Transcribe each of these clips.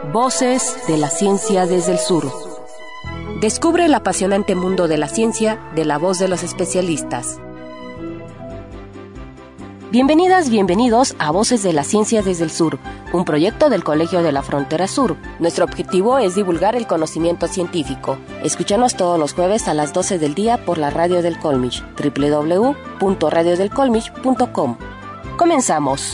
Voces de la ciencia desde el sur. Descubre el apasionante mundo de la ciencia de la voz de los especialistas. Bienvenidas, bienvenidos a Voces de la Ciencia desde el Sur, un proyecto del Colegio de la Frontera Sur. Nuestro objetivo es divulgar el conocimiento científico. Escúchanos todos los jueves a las 12 del día por la Radio del Colmich, www.radiodelcolmich.com. ¡Comenzamos!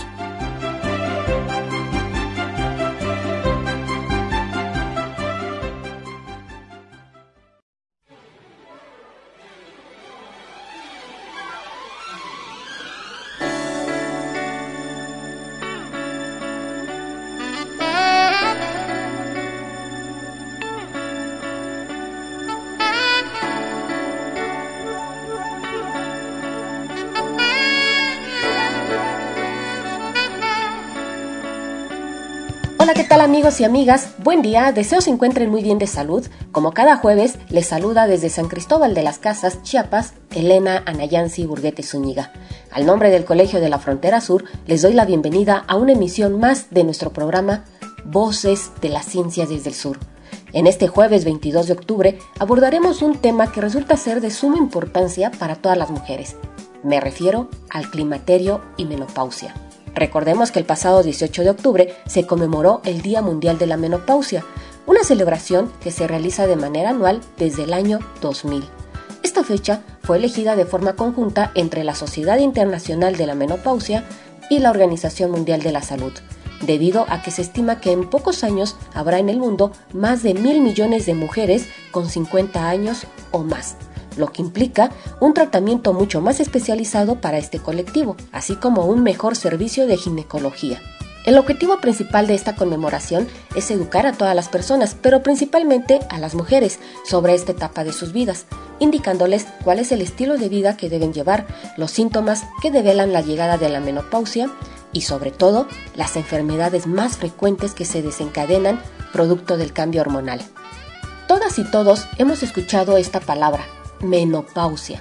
Hola, ¿qué tal amigos y amigas? Buen día, deseo se encuentren muy bien de salud. Como cada jueves, les saluda desde San Cristóbal de las Casas, Chiapas, Elena Anayansi Burguete Zúñiga. Al nombre del Colegio de la Frontera Sur, les doy la bienvenida a una emisión más de nuestro programa Voces de la Ciencia desde el Sur. En este jueves 22 de octubre abordaremos un tema que resulta ser de suma importancia para todas las mujeres. Me refiero al climaterio y menopausia. Recordemos que el pasado 18 de octubre se conmemoró el Día Mundial de la Menopausia, una celebración que se realiza de manera anual desde el año 2000. Esta fecha fue elegida de forma conjunta entre la Sociedad Internacional de la Menopausia y la Organización Mundial de la Salud, debido a que se estima que en pocos años habrá en el mundo más de 1.000 millones de mujeres con 50 años o más, lo que implica un tratamiento mucho más especializado para este colectivo, así como un mejor servicio de ginecología. El objetivo principal de esta conmemoración es educar a todas las personas, pero principalmente a las mujeres, sobre esta etapa de sus vidas, indicándoles cuál es el estilo de vida que deben llevar, los síntomas que develan la llegada de la menopausia y, sobre todo, las enfermedades más frecuentes que se desencadenan producto del cambio hormonal. Todas y todos hemos escuchado esta palabra, menopausia.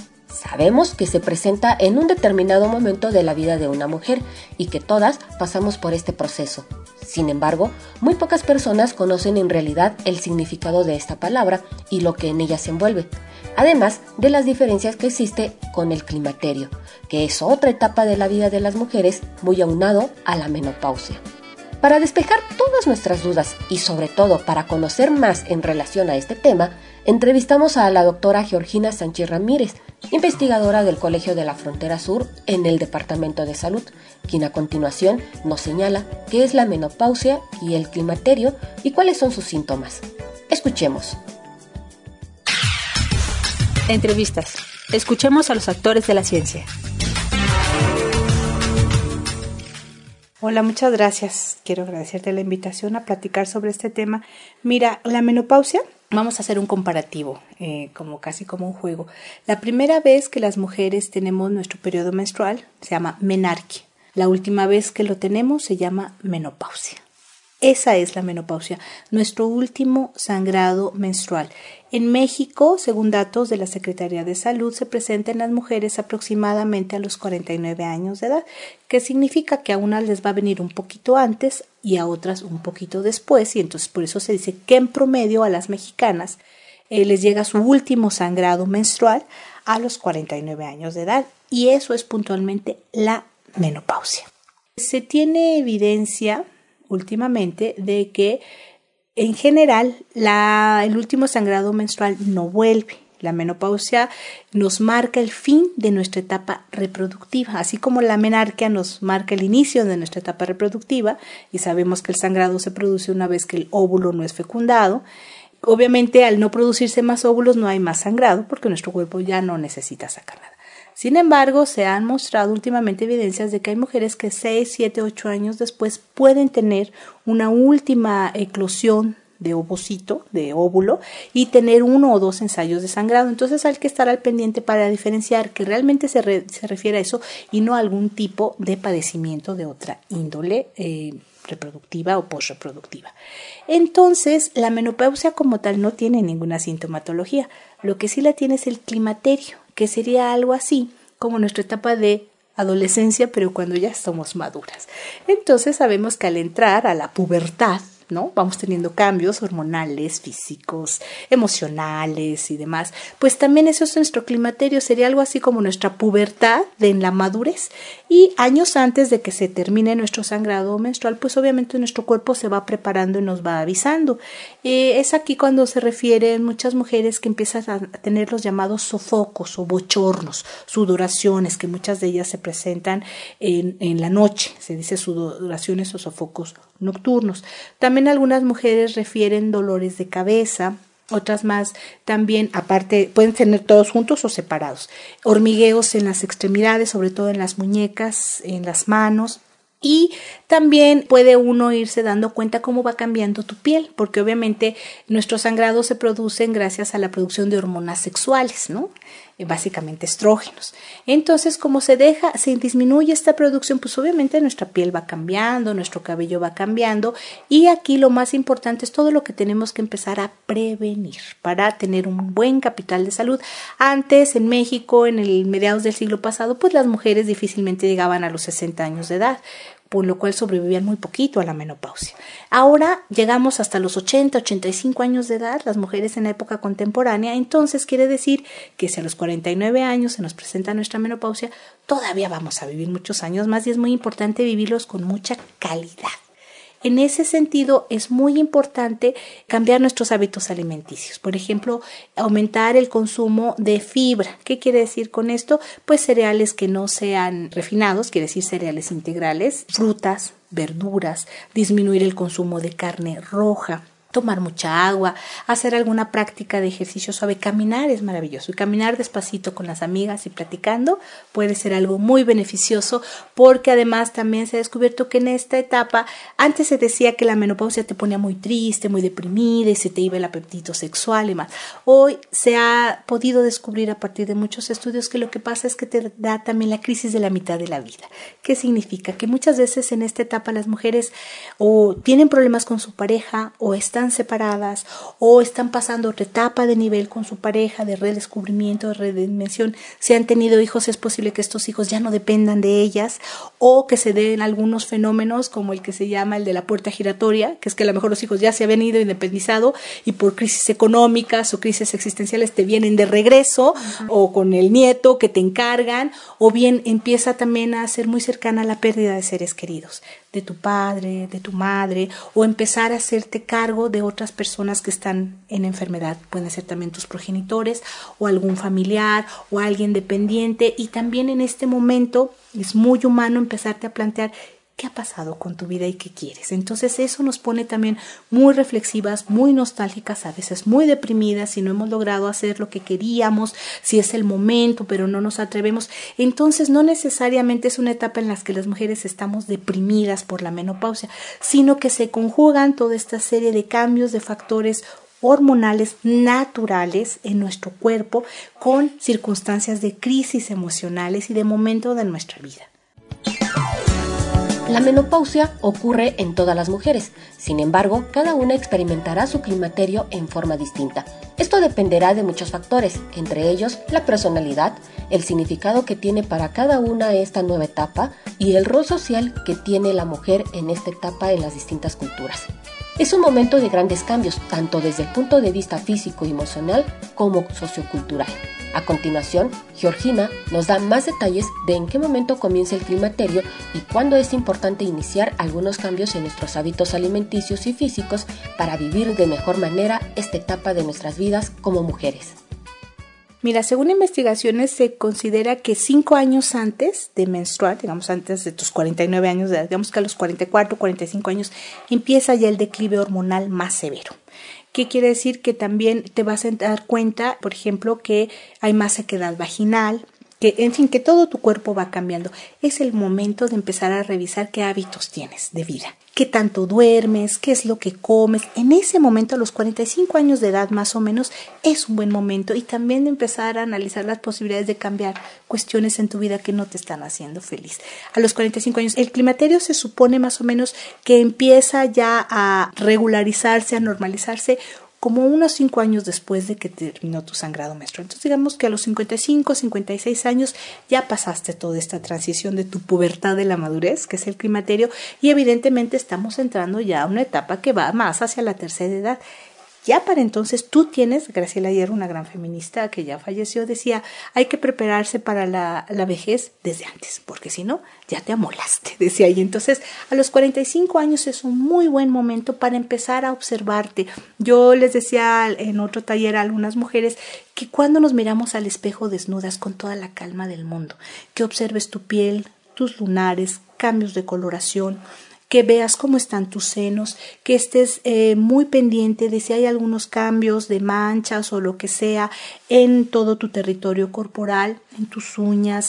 Sabemos que se presenta en un determinado momento de la vida de una mujer y que todas pasamos por este proceso. Sin embargo, muy pocas personas conocen en realidad el significado de esta palabra y lo que en ella se envuelve, además de las diferencias que existe con el climaterio, que es otra etapa de la vida de las mujeres muy aunado a la menopausia. Para despejar todas nuestras dudas y sobre todo para conocer más en relación a este tema, entrevistamos a la doctora Georgina Sánchez Ramírez, investigadora del Colegio de la Frontera Sur en el Departamento de Salud, quien a continuación nos señala qué es la menopausia y el climaterio y cuáles son sus síntomas. Escuchemos. Entrevistas. Escuchemos a los actores de la ciencia. Hola, muchas gracias. Quiero agradecerte la invitación a platicar sobre este tema. Mira, la menopausia, vamos a hacer un comparativo, casi como un juego. La primera vez que las mujeres tenemos nuestro periodo menstrual se llama menarquia. La última vez que lo tenemos se llama menopausia. Esa es la menopausia, nuestro último sangrado menstrual. En México, según datos de la Secretaría de Salud, se presenta en las mujeres aproximadamente a los 49 años de edad, que significa que a unas les va a venir un poquito antes y a otras un poquito después, y entonces por eso se dice que en promedio a las mexicanas les llega su último sangrado menstrual a los 49 años de edad, y eso es puntualmente la menopausia. Se tiene evidencia últimamente de que en general el último sangrado menstrual no vuelve. La menopausia nos marca el fin de nuestra etapa reproductiva, así como la menarquia nos marca el inicio de nuestra etapa reproductiva y sabemos que el sangrado se produce una vez que el óvulo no es fecundado. Obviamente al no producirse más óvulos no hay más sangrado porque nuestro cuerpo ya no necesita sacar nada. Sin embargo, se han mostrado últimamente evidencias de que hay mujeres que 6, 7, 8 años después pueden tener una última eclosión de ovocito, de óvulo, y tener 1 o 2 ensayos de sangrado. Entonces hay que estar al pendiente para diferenciar que realmente se refiere a eso y no a algún tipo de padecimiento de otra índole reproductiva o posreproductiva. Entonces, la menopausia como tal no tiene ninguna sintomatología. Lo que sí la tiene es el climaterio, que sería algo así como nuestra etapa de adolescencia, pero cuando ya somos maduras. Entonces sabemos que al entrar a la pubertad, ¿no? Vamos teniendo cambios hormonales, físicos, emocionales y demás. Pues también eso es nuestro climaterio, sería algo así como nuestra pubertad en la madurez. Y años antes de que se termine nuestro sangrado menstrual, pues obviamente nuestro cuerpo se va preparando y nos va avisando. Es aquí cuando se refieren muchas mujeres que empiezan a tener los llamados sofocos o bochornos, sudoraciones, que muchas de ellas se presentan en la noche, se dice sudoraciones o sofocos nocturnos. También algunas mujeres refieren dolores de cabeza, otras más también, aparte, pueden tener todos juntos o separados. Hormigueos en las extremidades, sobre todo en las muñecas, en las manos. Y también puede uno irse dando cuenta cómo va cambiando tu piel, porque obviamente nuestros sangrados se producen gracias a la producción de hormonas sexuales, ¿no? Básicamente estrógenos. Entonces, como se disminuye esta producción, pues obviamente nuestra piel va cambiando, nuestro cabello va cambiando, y aquí lo más importante es todo lo que tenemos que empezar a prevenir para tener un buen capital de salud. Antes, en México, en el mediados del siglo pasado, pues las mujeres difícilmente llegaban a los 60 años de edad, por lo cual sobrevivían muy poquito a la menopausia. Ahora llegamos hasta los 80, 85 años de edad, las mujeres en la época contemporánea, entonces quiere decir que si a los 49 años se nos presenta nuestra menopausia, todavía vamos a vivir muchos años más y es muy importante vivirlos con mucha calidad. En ese sentido, es muy importante cambiar nuestros hábitos alimenticios. Por ejemplo, aumentar el consumo de fibra. ¿Qué quiere decir con esto? Pues cereales que no sean refinados, quiere decir cereales integrales, frutas, verduras, disminuir el consumo de carne roja, tomar mucha agua, hacer alguna práctica de ejercicio suave, caminar es maravilloso y caminar despacito con las amigas y platicando puede ser algo muy beneficioso porque además también se ha descubierto que en esta etapa, antes se decía que la menopausia te ponía muy triste, muy deprimida y se te iba el apetito sexual y más. Hoy se ha podido descubrir a partir de muchos estudios que lo que pasa es que te da también la crisis de la mitad de la vida. ¿Qué significa? Que muchas veces en esta etapa las mujeres o tienen problemas con su pareja o están separadas o están pasando otra etapa de nivel con su pareja, de redescubrimiento, de redimensión. Si han tenido hijos, es posible que estos hijos ya no dependan de ellas o que se den algunos fenómenos como el que se llama el de la puerta giratoria, que es que a lo mejor los hijos ya se habían ido independizado y por crisis económicas o crisis existenciales te vienen de regreso o con el nieto que te encargan o bien empieza también a ser muy cercana a la pérdida de seres queridos, de tu padre, de tu madre, o empezar a hacerte cargo de otras personas que están en enfermedad. Pueden ser también tus progenitores o algún familiar o alguien dependiente. Y también en este momento es muy humano empezarte a plantear qué ha pasado con tu vida y qué quieres. Entonces eso nos pone también muy reflexivas, muy nostálgicas, a veces muy deprimidas si no hemos logrado hacer lo que queríamos, si es el momento pero no nos atrevemos. Entonces no necesariamente es una etapa en la que las mujeres estamos deprimidas por la menopausia, sino que se conjugan toda esta serie de cambios, de factores hormonales naturales en nuestro cuerpo con circunstancias de crisis emocionales y de momento de nuestra vida. La menopausia ocurre en todas las mujeres, sin embargo, cada una experimentará su climaterio en forma distinta. Esto dependerá de muchos factores, entre ellos la personalidad, el significado que tiene para cada una esta nueva etapa y el rol social que tiene la mujer en esta etapa en las distintas culturas. Es un momento de grandes cambios, tanto desde el punto de vista físico y emocional como sociocultural. A continuación, Georgina nos da más detalles de en qué momento comienza el climaterio y cuándo es importante iniciar algunos cambios en nuestros hábitos alimenticios y físicos para vivir de mejor manera esta etapa de nuestras vidas como mujeres. Mira, según investigaciones se considera que 5 años antes de menstruar, digamos antes de tus 49 años de edad, digamos que a los 44, 45 años empieza ya el declive hormonal más severo. ¿Qué quiere decir? Que también te vas a dar cuenta, por ejemplo, que hay más sequedad vaginal, que en fin, que todo tu cuerpo va cambiando. Es el momento de empezar a revisar qué hábitos tienes de vida. ¿Qué tanto duermes? ¿Qué es lo que comes? En ese momento, a los 45 años de edad más o menos, es un buen momento y también de empezar a analizar las posibilidades de cambiar cuestiones en tu vida que no te están haciendo feliz. A los 45 años, el climaterio se supone más o menos que empieza ya a regularizarse, a normalizarse como unos 5 años después de que terminó tu sangrado menstrual. Entonces digamos que a los 55, 56 años ya pasaste toda esta transición de tu pubertad de la madurez, que es el climaterio, y evidentemente estamos entrando ya a una etapa que va más hacia la tercera edad. Ya para entonces tú tienes, Graciela Ayer, una gran feminista que ya falleció, decía, hay que prepararse para la vejez desde antes, porque si no, ya te amolaste, decía. Y entonces a los 45 años es un muy buen momento para empezar a observarte. Yo les decía en otro taller a algunas mujeres que cuando nos miramos al espejo desnudas con toda la calma del mundo, que observes tu piel, tus lunares, cambios de coloración, que veas cómo están tus senos, que estés muy pendiente de si hay algunos cambios de manchas o lo que sea en todo tu territorio corporal, en tus uñas,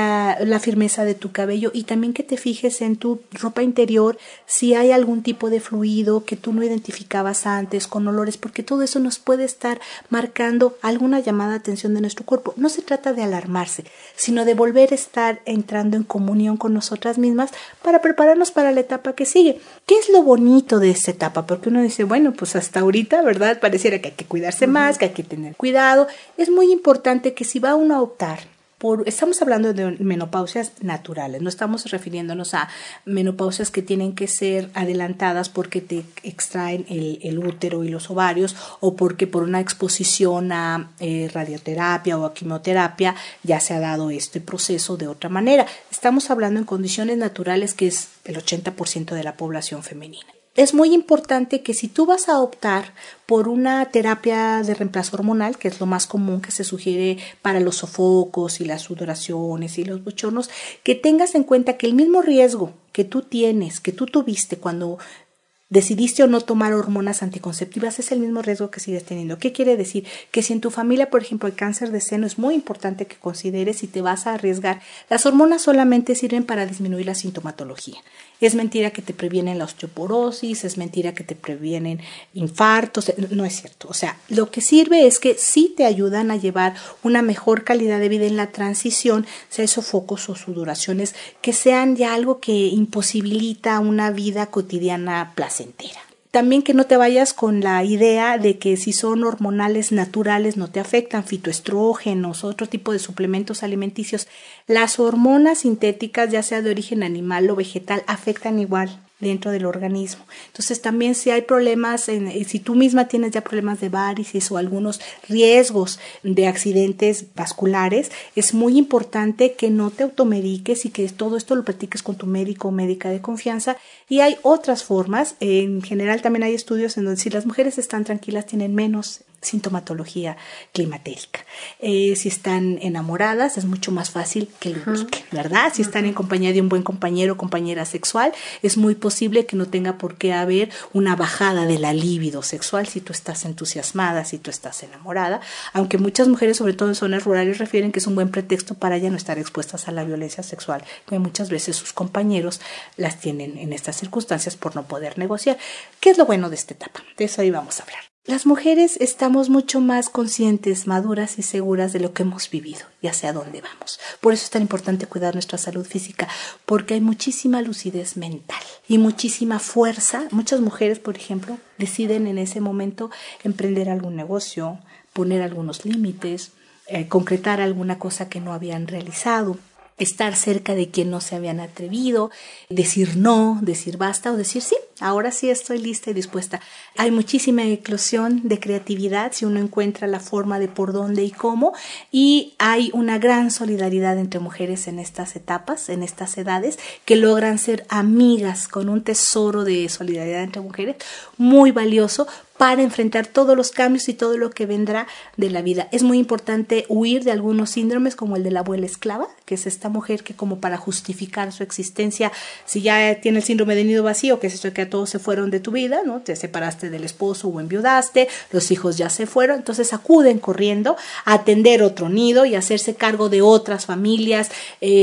la firmeza de tu cabello, y también que te fijes en tu ropa interior si hay algún tipo de fluido que tú no identificabas antes, con olores, porque todo eso nos puede estar marcando alguna llamada de atención de nuestro cuerpo. No se trata de alarmarse, sino de volver a estar entrando en comunión con nosotras mismas para prepararnos para la etapa que sigue. ¿Qué es lo bonito de esta etapa? Porque uno dice, bueno, pues hasta ahorita, ¿verdad? Pareciera que hay que cuidarse más, que hay que tener cuidado. Es muy importante que si va uno a optar estamos hablando de menopausias naturales, no estamos refiriéndonos a menopausias que tienen que ser adelantadas porque te extraen el útero y los ovarios, o porque por una exposición a radioterapia o a quimioterapia ya se ha dado este proceso de otra manera. Estamos hablando en condiciones naturales, que es el 80% de la población femenina. Es muy importante que si tú vas a optar por una terapia de reemplazo hormonal, que es lo más común que se sugiere para los sofocos y las sudoraciones y los bochornos, que tengas en cuenta que el mismo riesgo que tú tienes, que tú tuviste cuando decidiste o no tomar hormonas anticonceptivas, es el mismo riesgo que sigues teniendo. ¿Qué quiere decir? Que si en tu familia, por ejemplo, hay cáncer de seno, es muy importante que consideres si te vas a arriesgar. Las hormonas solamente sirven para disminuir la sintomatología. Es mentira que te previenen la osteoporosis, es mentira que te previenen infartos, no es cierto. O sea, lo que sirve es que sí te ayudan a llevar una mejor calidad de vida en la transición, sea sofocos o sudoraciones, que sean ya algo que imposibilita una vida cotidiana placentera. También que no te vayas con la idea de que si son hormonales naturales no te afectan, fitoestrógenos, otro tipo de suplementos alimenticios. Las hormonas sintéticas, ya sea de origen animal o vegetal, afectan igual dentro del organismo. Entonces también si hay problemas, si tú misma tienes ya problemas de varices o algunos riesgos de accidentes vasculares, es muy importante que no te automediques y que todo esto lo platiques con tu médico o médica de confianza. Y hay otras formas, en general también hay estudios en donde si las mujeres están tranquilas tienen menos sintomatología climatérica. Si están enamoradas es mucho más fácil que lo busquen, ¿verdad? Si están en compañía de un buen compañero o compañera sexual, es muy posible que no tenga por qué haber una bajada de la libido sexual si tú estás entusiasmada, si tú estás enamorada, aunque muchas mujeres, sobre todo en zonas rurales, refieren que es un buen pretexto para ya no estar expuestas a la violencia sexual, que muchas veces sus compañeros las tienen en estas circunstancias por no poder negociar. ¿Qué es lo bueno de esta etapa? De eso ahí vamos a hablar. Las mujeres estamos mucho más conscientes, maduras y seguras de lo que hemos vivido y hacia dónde vamos. Por eso es tan importante cuidar nuestra salud física, porque hay muchísima lucidez mental y muchísima fuerza. Muchas mujeres, por ejemplo, deciden en ese momento emprender algún negocio, poner algunos límites, concretar alguna cosa que no habían realizado, estar cerca de quien no se habían atrevido, decir no, decir basta o decir sí, ahora sí estoy lista y dispuesta. Hay muchísima eclosión de creatividad si uno encuentra la forma de por dónde y cómo, y hay una gran solidaridad entre mujeres en estas etapas, en estas edades, que logran ser amigas con un tesoro de solidaridad entre mujeres muy valioso para enfrentar todos los cambios y todo lo que vendrá de la vida. Es muy importante huir de algunos síndromes como el de la abuela esclava, que es esta mujer que como para justificar su existencia, si ya tiene el síndrome de nido vacío, que es esto que a todos se fueron de tu vida, ¿no? Te separaste del esposo o enviudaste, los hijos ya se fueron, entonces acuden corriendo a atender otro nido y hacerse cargo de otras familias,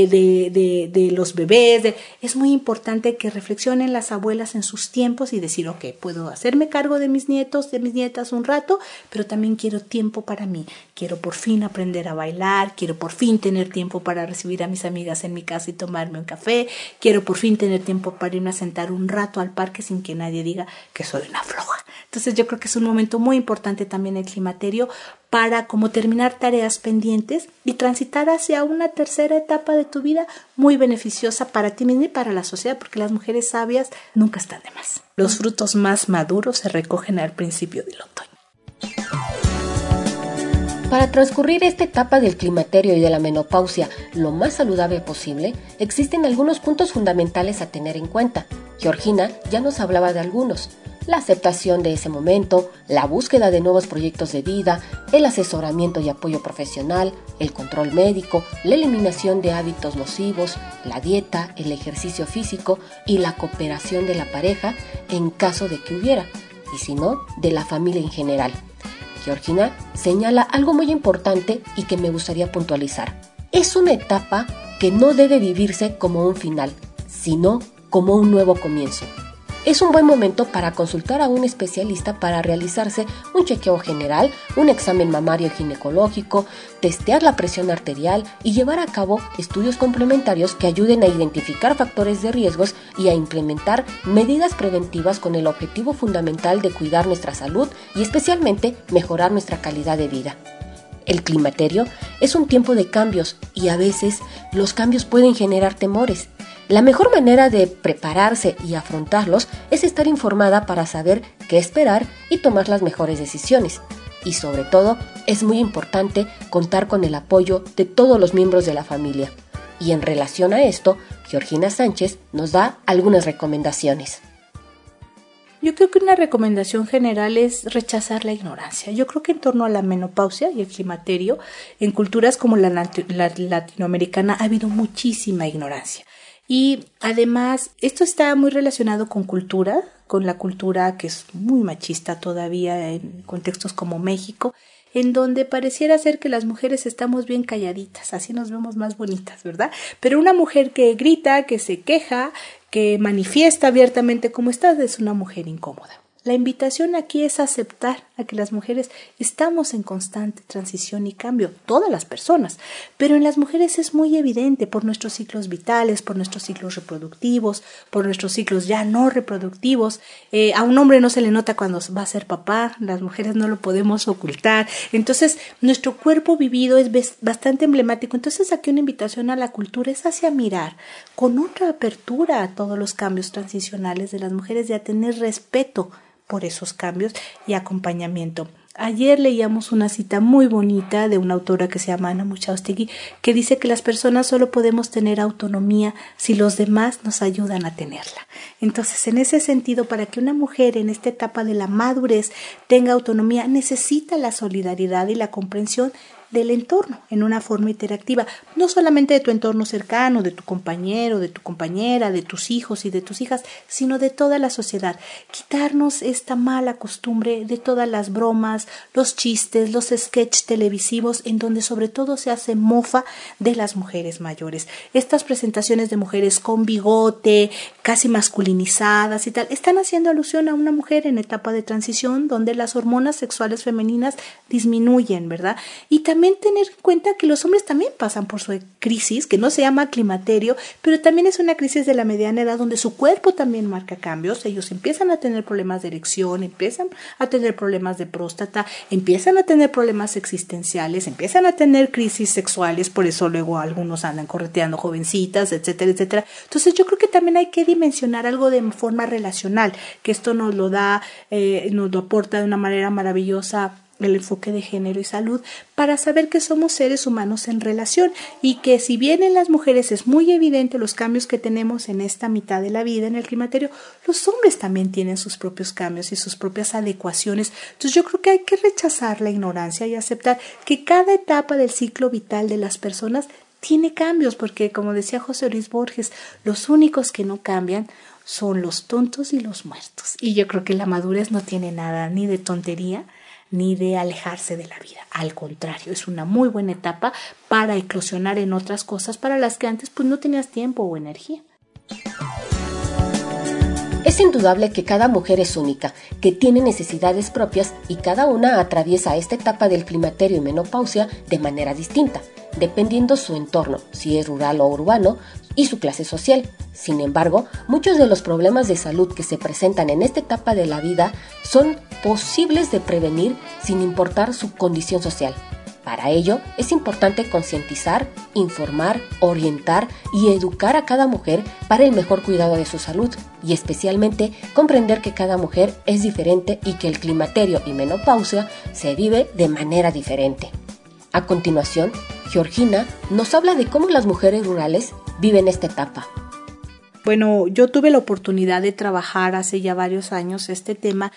de los bebés. Es muy importante que reflexionen las abuelas en sus tiempos y decir, ok, puedo hacerme cargo de mis nietos, de mis nietas un rato, pero también quiero tiempo para mí, quiero por fin aprender a bailar, quiero por fin tener tiempo para recibir a mis amigas en mi casa y tomarme un café, quiero por fin tener tiempo para irme a sentar un rato al parque sin que nadie diga que soy una floja. Entonces yo creo que es un momento muy importante también el climaterio para como terminar tareas pendientes y transitar hacia una tercera etapa de tu vida muy beneficiosa para ti misma y para la sociedad, porque las mujeres sabias nunca están de más. Los frutos más maduros se recogen al principio del otoño. Para transcurrir esta etapa del climaterio y de la menopausia lo más saludable posible, existen algunos puntos fundamentales a tener en cuenta. Georgina ya nos hablaba de algunos: la aceptación de ese momento, la búsqueda de nuevos proyectos de vida, el asesoramiento y apoyo profesional, el control médico, la eliminación de hábitos nocivos, la dieta, el ejercicio físico y la cooperación de la pareja en caso de que hubiera, y si no, de la familia en general. Georgina señala algo muy importante y que me gustaría puntualizar. Es una etapa que no debe vivirse como un final, sino como un nuevo comienzo. Es un buen momento para consultar a un especialista para realizarse un chequeo general, un examen mamario ginecológico, testear la presión arterial y llevar a cabo estudios complementarios que ayuden a identificar factores de riesgos y a implementar medidas preventivas con el objetivo fundamental de cuidar nuestra salud y especialmente mejorar nuestra calidad de vida. El climaterio es un tiempo de cambios y a veces los cambios pueden generar temores. La mejor manera de prepararse y afrontarlos es estar informada para saber qué esperar y tomar las mejores decisiones. Y sobre todo, es muy importante contar con el apoyo de todos los miembros de la familia. Y en relación a esto, Georgina Sánchez nos da algunas recomendaciones. Yo creo que una recomendación general es rechazar la ignorancia. Yo creo que en torno a la menopausia y el climaterio, en culturas como la latinoamericana ha habido muchísima ignorancia. Y además, esto está muy relacionado con la cultura que es muy machista todavía en contextos como México, en donde pareciera ser que las mujeres estamos bien calladitas, así nos vemos más bonitas, ¿verdad? Pero una mujer que grita, que se queja, que manifiesta abiertamente cómo está, es una mujer incómoda. La invitación aquí es aceptar a que las mujeres estamos en constante transición y cambio, todas las personas, pero en las mujeres es muy evidente por nuestros ciclos vitales, por nuestros ciclos reproductivos, por nuestros ciclos ya no reproductivos. A un hombre no se le nota cuando va a ser papá, las mujeres no lo podemos ocultar. Entonces, nuestro cuerpo vivido es bastante emblemático. Entonces, aquí una invitación a la cultura es hacia mirar con otra apertura a todos los cambios transicionales de las mujeres y a tener respeto por esos cambios y acompañamiento. Ayer leíamos una cita muy bonita de una autora que se llama Ana Muchaustegui, que dice que las personas solo podemos tener autonomía si los demás nos ayudan a tenerla. Entonces, en ese sentido, para que una mujer en esta etapa de la madurez tenga autonomía, necesita la solidaridad y la comprensión del entorno en una forma interactiva, no solamente de tu entorno cercano, de tu compañero, de tu compañera, de tus hijos y de tus hijas, sino de toda la sociedad. Quitarnos esta mala costumbre de todas las bromas, los chistes, los sketches televisivos en donde sobre todo se hace mofa de las mujeres mayores. Estas presentaciones de mujeres con bigote, casi masculinizadas y tal, están haciendo alusión a una mujer en etapa de transición donde las hormonas sexuales femeninas disminuyen, ¿verdad? Y también tener en cuenta que los hombres también pasan por su crisis, que no se llama climaterio, pero también es una crisis de la mediana edad donde su cuerpo también marca cambios. Ellos empiezan a tener problemas de erección, empiezan a tener problemas de próstata, empiezan a tener problemas existenciales, empiezan a tener crisis sexuales, por eso luego algunos andan correteando jovencitas, etcétera, etcétera. Entonces yo creo que también hay que dimensionar algo de forma relacional, que esto nos lo da, nos lo aporta de una manera maravillosa el enfoque de género y salud, para saber que somos seres humanos en relación y que si bien en las mujeres es muy evidente los cambios que tenemos en esta mitad de la vida, en el climaterio, los hombres también tienen sus propios cambios y sus propias adecuaciones. Entonces yo creo que hay que rechazar la ignorancia y aceptar que cada etapa del ciclo vital de las personas tiene cambios, porque como decía José Luis Borges, los únicos que no cambian son los tontos y los muertos. Y yo creo que la madurez no tiene nada ni de tontería ni de alejarse de la vida. Al contrario, es una muy buena etapa para eclosionar en otras cosas para las que antes pues no tenías tiempo o energía. Es indudable que cada mujer es única, que tiene necesidades propias y cada una atraviesa esta etapa del climaterio y menopausia de manera distinta. dependiendo su entorno, si es rural o urbano, y su clase social. Sin embargo, muchos de los problemas de salud que se presentan en esta etapa de la vida son posibles de prevenir sin importar su condición social. Para ello, es importante concientizar, informar, orientar y educar a cada mujer para el mejor cuidado de su salud y especialmente comprender que cada mujer es diferente y que el climaterio y menopausia se vive de manera diferente. A continuación, Georgina nos habla de cómo las mujeres rurales viven esta etapa. Bueno, yo tuve la oportunidad de trabajar hace ya varios años este tema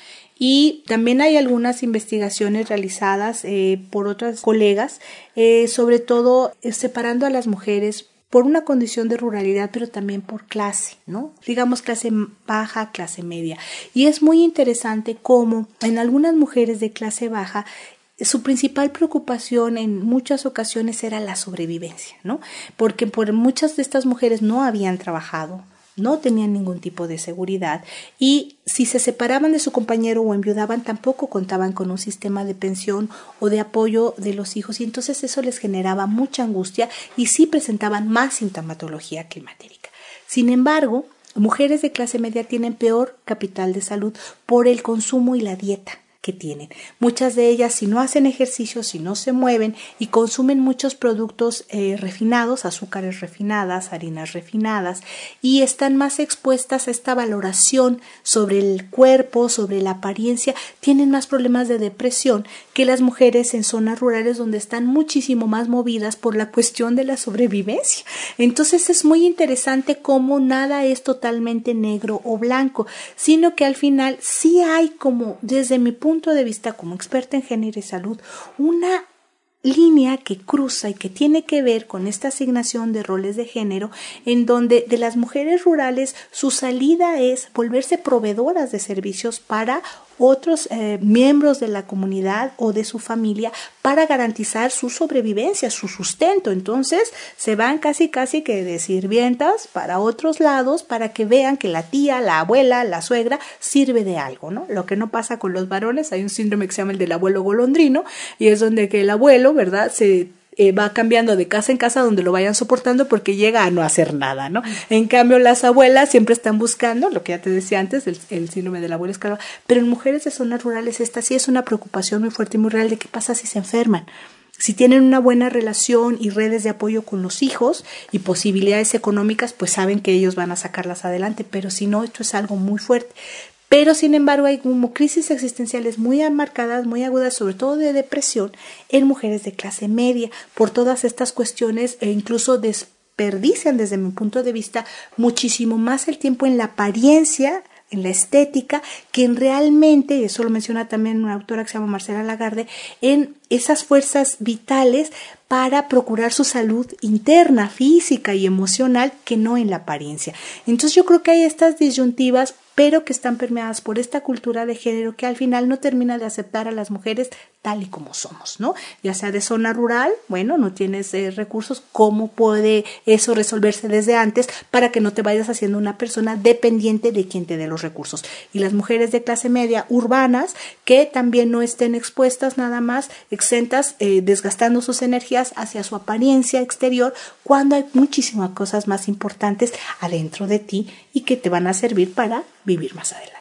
y también hay algunas investigaciones realizadas por otras colegas, sobre todo separando a las mujeres por una condición de ruralidad, pero también por clase, ¿no? Digamos clase baja, clase media. Y es muy interesante cómo en algunas mujeres de clase baja su principal preocupación en muchas ocasiones era la sobrevivencia, ¿no? Porque por muchas de estas mujeres no habían trabajado, no tenían ningún tipo de seguridad y si se separaban de su compañero o enviudaban tampoco contaban con un sistema de pensión o de apoyo de los hijos y entonces eso les generaba mucha angustia y sí presentaban más sintomatología climatérica. Sin embargo, mujeres de clase media tienen peor capital de salud por el consumo y la dieta que tienen. Muchas de ellas, si no hacen ejercicio, si no se mueven y consumen muchos productos refinados, azúcares refinadas, harinas refinadas, y están más expuestas a esta valoración sobre el cuerpo, sobre la apariencia, tienen más problemas de depresión que las mujeres en zonas rurales donde están muchísimo más movidas por la cuestión de la sobrevivencia. Entonces es muy interesante cómo nada es totalmente negro o blanco, sino que al final sí hay como, desde mi punto de vista como experta en género y salud, una línea que cruza y que tiene que ver con esta asignación de roles de género en donde de las mujeres rurales su salida es volverse proveedoras de servicios para otros miembros de la comunidad o de su familia para garantizar su sobrevivencia, su sustento. Entonces se van casi que de sirvientas para otros lados para que vean que la tía, la abuela, la suegra sirve de algo, ¿no? Lo que no pasa con los varones, hay un síndrome que se llama el del abuelo golondrino y es donde que el abuelo, ¿verdad?, se va cambiando de casa en casa donde lo vayan soportando porque llega a no hacer nada, ¿no? En cambio, las abuelas siempre están buscando, lo que ya te decía antes, el síndrome del abuelo esclavo, pero en mujeres de zonas rurales esta sí es una preocupación muy fuerte y muy real de qué pasa si se enferman. Si tienen una buena relación y redes de apoyo con los hijos y posibilidades económicas, pues saben que ellos van a sacarlas adelante, pero si no, esto es algo muy fuerte. Pero, sin embargo, hay como crisis existenciales muy marcadas, muy agudas, sobre todo de depresión, en mujeres de clase media, por todas estas cuestiones e incluso desperdician, desde mi punto de vista, muchísimo más el tiempo en la apariencia, en la estética, que en realmente, y eso lo menciona también una autora que se llama Marcela Lagarde, en esas fuerzas vitales para procurar su salud interna, física y emocional, que no en la apariencia. Entonces yo creo que hay estas disyuntivas, pero que están permeadas por esta cultura de género que al final no termina de aceptar a las mujeres tal y como somos, ¿no? Ya sea de zona rural, bueno, no tienes recursos, ¿cómo puede eso resolverse desde antes para que no te vayas haciendo una persona dependiente de quien te dé los recursos? Y las mujeres de clase media urbanas que también no estén expuestas nada más, exentas, desgastando sus energías hacia su apariencia exterior, cuando hay muchísimas cosas más importantes adentro de ti y que te van a servir para vivir más adelante.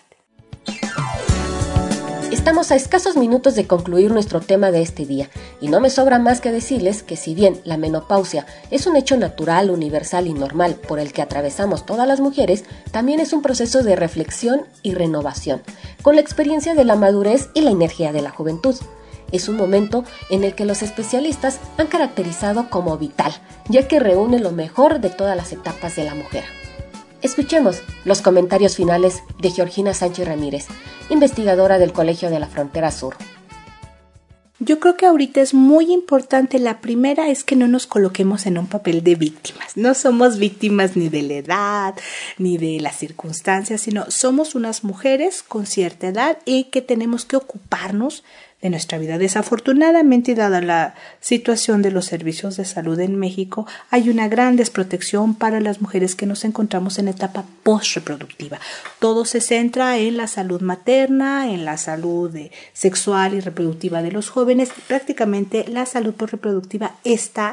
Estamos a escasos minutos de concluir nuestro tema de este día y no me sobra más que decirles que si bien la menopausia es un hecho natural, universal y normal por el que atravesamos todas las mujeres, también es un proceso de reflexión y renovación, con la experiencia de la madurez y la energía de la juventud. Es un momento en el que los especialistas han caracterizado como vital, ya que reúne lo mejor de todas las etapas de la mujer. Escuchemos los comentarios finales de Georgina Sánchez Ramírez, investigadora del Colegio de la Frontera Sur. Yo creo que ahorita es muy importante, la primera es que no nos coloquemos en un papel de víctimas. No somos víctimas ni de la edad, ni de las circunstancias, sino somos unas mujeres con cierta edad y que tenemos que ocuparnos de nuestra vida. Desafortunadamente, dada la situación de los servicios de salud en México, hay una gran desprotección para las mujeres que nos encontramos en etapa postreproductiva. Todo se centra en la salud materna, en la salud sexual y reproductiva de los jóvenes. Prácticamente la salud postreproductiva está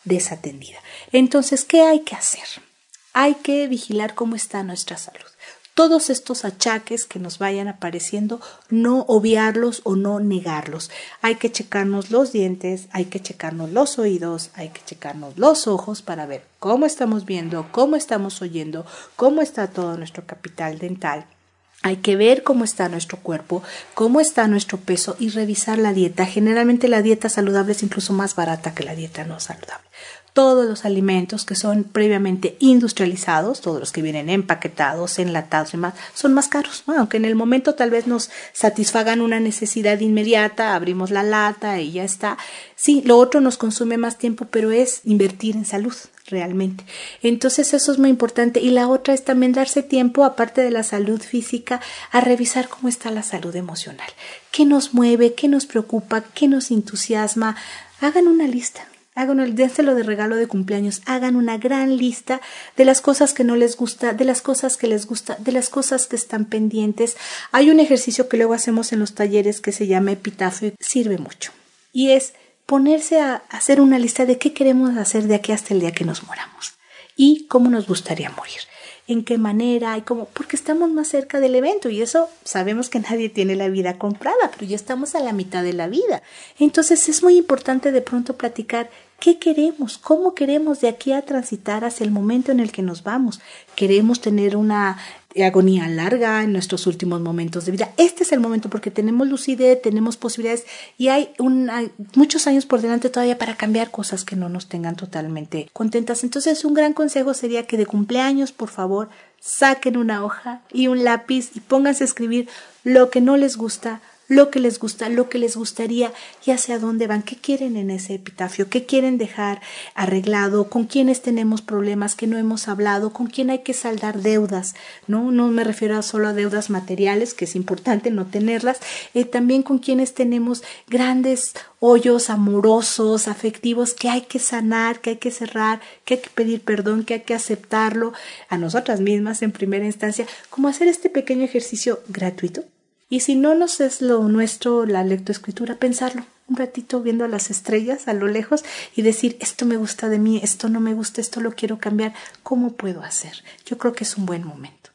desatendida. Entonces, ¿qué hay que hacer? Hay que vigilar cómo está nuestra salud. Todos estos achaques que nos vayan apareciendo, no obviarlos o no negarlos. Hay que checarnos los dientes, hay que checarnos los oídos, hay que checarnos los ojos para ver cómo estamos viendo, cómo estamos oyendo, cómo está todo nuestro capital dental. Hay que ver cómo está nuestro cuerpo, cómo está nuestro peso y revisar la dieta. Generalmente la dieta saludable es incluso más barata que la dieta no saludable. Todos los alimentos que son previamente industrializados, todos los que vienen empaquetados, enlatados y demás, son más caros, ¿no? Aunque en el momento tal vez nos satisfagan una necesidad inmediata, abrimos la lata y ya está. Sí, lo otro nos consume más tiempo, pero es invertir en salud realmente. Entonces eso es muy importante. Y la otra es también darse tiempo, aparte de la salud física, a revisar cómo está la salud emocional. ¿Qué nos mueve? ¿Qué nos preocupa? ¿Qué nos entusiasma? Hagan una lista. Déselo de regalo de cumpleaños, hagan una gran lista de las cosas que no les gusta, de las cosas que les gusta, de las cosas que están pendientes. Hay un ejercicio que luego hacemos en los talleres que se llama epitafio y sirve mucho. Y es ponerse a hacer una lista de qué queremos hacer de aquí hasta el día que nos moramos y cómo nos gustaría morir. En qué manera y cómo, porque estamos más cerca del evento y eso sabemos que nadie tiene la vida comprada, pero ya estamos a la mitad de la vida. Entonces es muy importante de pronto platicar qué queremos, cómo queremos de aquí a transitar hacia el momento en el que nos vamos. Queremos tener una agonía larga en nuestros últimos momentos de vida. Este es el momento porque tenemos lucidez, tenemos posibilidades y hay muchos años por delante todavía para cambiar cosas que no nos tengan totalmente contentas. Entonces un gran consejo sería que de cumpleaños, por favor, saquen una hoja y un lápiz y pónganse a escribir lo que no les gusta, lo que les gusta, lo que les gustaría y hacia dónde van, qué quieren en ese epitafio, qué quieren dejar arreglado, con quiénes tenemos problemas que no hemos hablado, con quién hay que saldar deudas, no me refiero solo a deudas materiales, que es importante no tenerlas, también con quienes tenemos grandes hoyos amorosos, afectivos que hay que sanar, que hay que cerrar, que hay que pedir perdón, que hay que aceptarlo a nosotras mismas en primera instancia, como hacer este pequeño ejercicio gratuito. Y si no nos es lo nuestro la lectoescritura, pensarlo un ratito viendo a las estrellas a lo lejos y decir, esto me gusta de mí, esto no me gusta, esto lo quiero cambiar, ¿cómo puedo hacer? Yo creo que es un buen momento.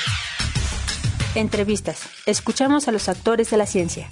Entrevistas. Escuchamos a los actores de la ciencia.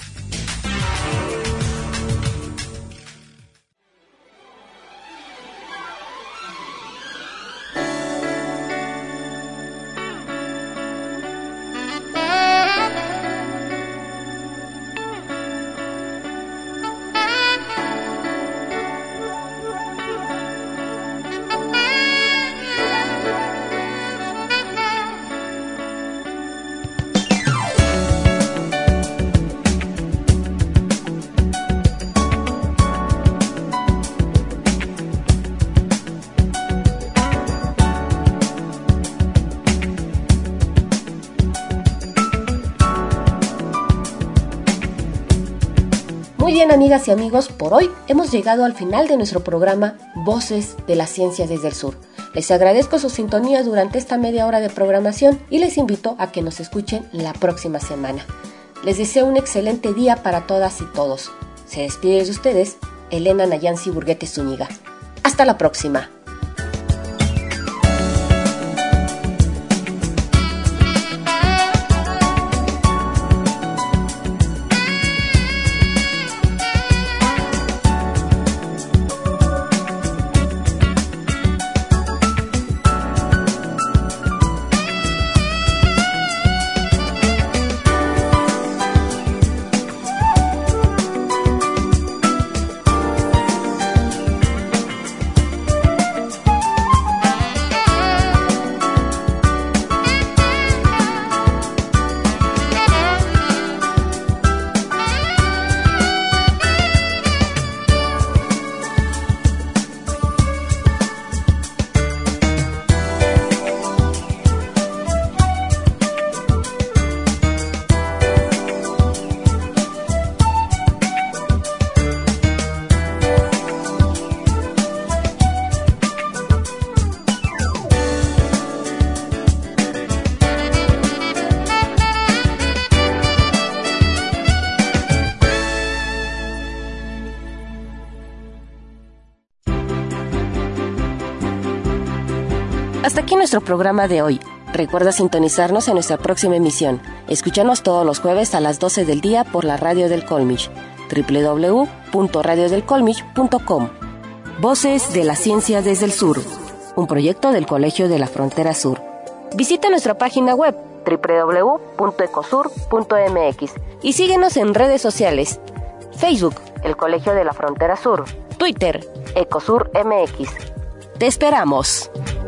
Muy bien, amigas y amigos, por hoy hemos llegado al final de nuestro programa Voces de la Ciencia desde el Sur. Les agradezco su sintonía durante esta media hora de programación y les invito a que nos escuchen la próxima semana. Les deseo un excelente día para todas y todos. Se despide de ustedes Elena Nayansi Burguete Zúñiga. Hasta la próxima. Hasta aquí nuestro programa de hoy. Recuerda sintonizarnos en nuestra próxima emisión. Escúchanos todos los jueves a las 12 del día por la Radio del Colmich, www.radiodelcolmich.com. Voces de la Ciencia desde el Sur, un proyecto del Colegio de la Frontera Sur. Visita nuestra página web www.ecosur.mx y síguenos en redes sociales: Facebook, el Colegio de la Frontera Sur; Twitter, Ecosur MX. ¡Te esperamos!